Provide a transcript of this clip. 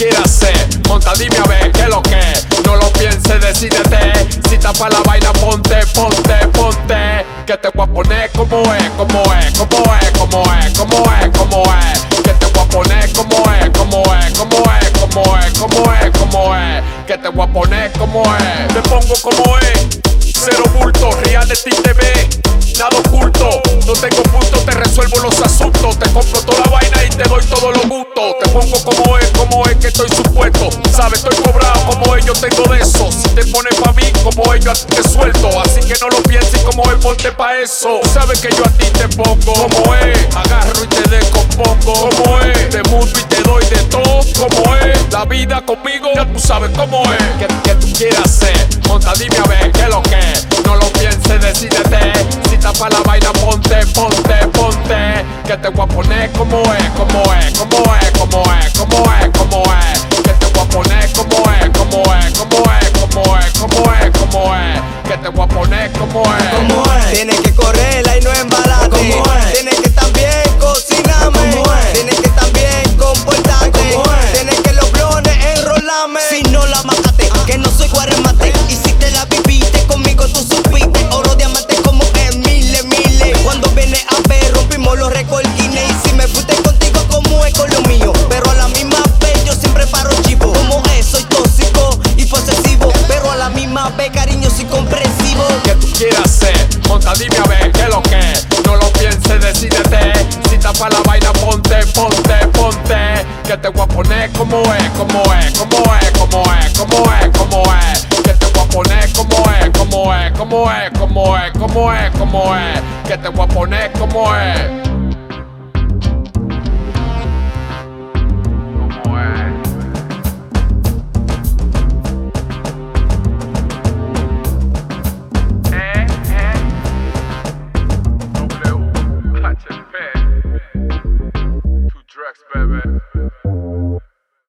quieres hacer? Monta, dime a ver qué es lo que es. No lo pienses, decídete. Si tapa la vaina, ponte, ponte, ponte. Que te voy a poner como es, como es, como es, como es, como es, como es. Que te voy a poner como es, como es, como es, como es, como es, como es. Que te voy a poner como es. Te pongo como es. Cero bulto, Reality TV, nada oculto. No tengo punto, te resuelvo los asuntos. Te compro toda la vaina y te doy todos los gustos. Te pongo como es que estoy supuesto. Sabes, estoy cobrado como es, yo tengo de eso. Si te pones pa' mí, como es, yo a ti te suelto. Así que no lo pienses como es, ponte pa' eso. Sabes que yo a ti te pongo como es. Agarro y te descompongo como es. Te mundo y te doy de todo como es. La vida conmigo, ya tú sabes cómo es. ¿Qué tú quieres hacer? Monta, dime a ver qué es lo que es. No lo pienses, decídete. Si tapa la vaina, ponte, ponte, ponte. Que te voy a poner como es, como es, como es, como es, como es, como es. Que te voy a poner como es, como es, como es, como es, como es, como es. Que te voy a poner como es. Como es. Tienes que correrla y no embalarte. Como es. Tienes que también cocinarme. Como es. Tienes que también comportarte. Como es. Tienes que los blones enrolarme. Si no la mataste, que no soy guaremate. Y si te la viviste conmigo, tú supiste. Oro diamante como en miles, miles. Cuando viene a ver, rompimos los recolquines. Y si me fuiste contigo, como es con lo mío. Pero a la misma vez, yo siempre paro chivo. Como es, soy tóxico y posesivo. Pero a la misma vez, cariño, soy comprensivo. ¿Qué tú quieres hacer? Monta, dime a ver qué es lo que es. No lo pienses, decídete. Si tapa la vaina, ponte, ponte, ponte. Que te voy a poner como es, como es, como es, como es, como es, como es. Que te voy a poner como es, como es, como es, como es, como es, como es. Que te voy a poner como es.